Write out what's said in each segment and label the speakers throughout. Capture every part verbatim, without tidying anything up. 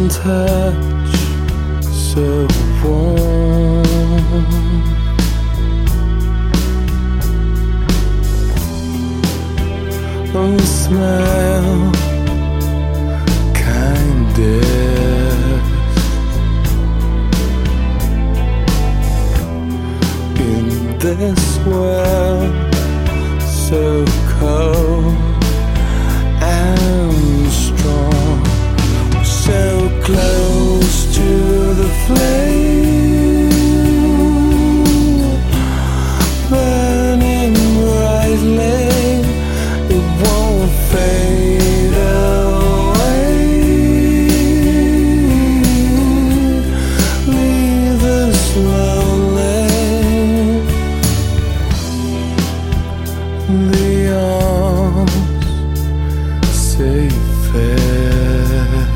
Speaker 1: touch so warm. Oh, smile, kindest in this world so cold and strong. So close to the flame, burning brightly, it won't fade away. Leave us lonely, the arms safest.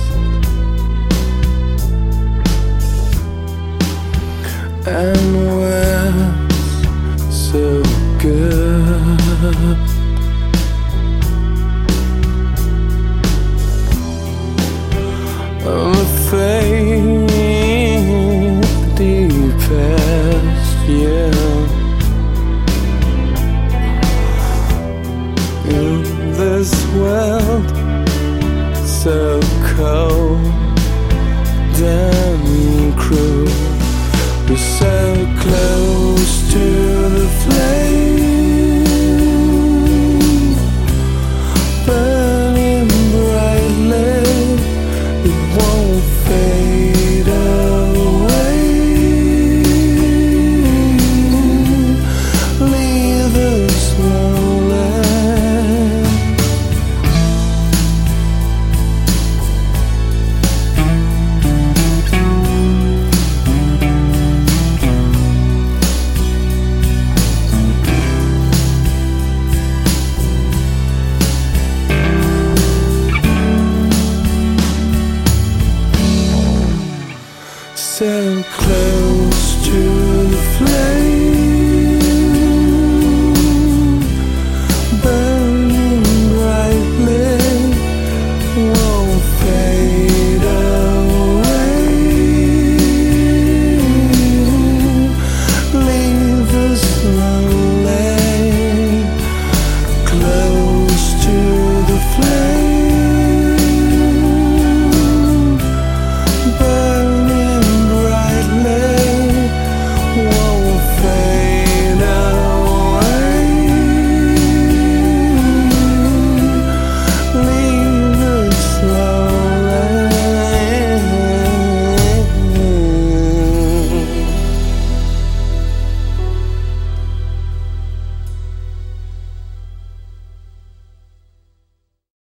Speaker 1: And we're so good. I'm afraid the deepest, yeah. In this world so cold and cruel, we're so close to the flame.